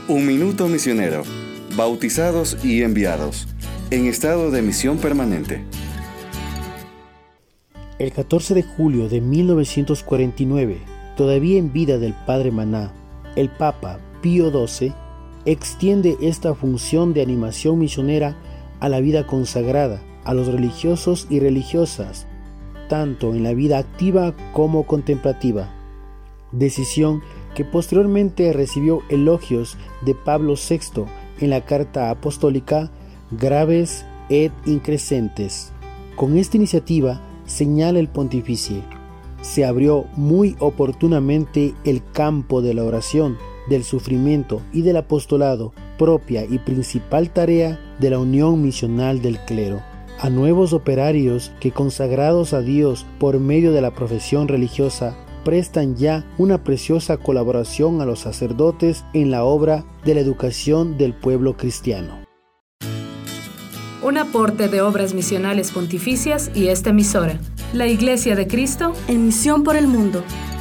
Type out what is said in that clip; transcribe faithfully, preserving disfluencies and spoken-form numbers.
Un minuto misionero, bautizados y enviados, en estado de misión permanente. El catorce de julio de mil novecientos cuarenta y nueve, todavía en vida del Padre Maná, el Papa Pío doce extiende esta función de animación misionera a la vida consagrada, a los religiosos y religiosas, tanto en la vida activa como contemplativa. Decisión que posteriormente recibió elogios de Pablo sexto en la carta apostólica Graves et Increscentes. Con esta iniciativa, señala el pontífice, se abrió muy oportunamente el campo de la oración, del sufrimiento y del apostolado, propia y principal tarea de la unión misional del clero, a nuevos operarios que, consagrados a Dios por medio de la profesión religiosa, prestan ya una preciosa colaboración a los sacerdotes en la obra de la educación del pueblo cristiano. Un aporte de Obras Misionales Pontificias y esta emisora, la Iglesia de Cristo, en misión por el mundo.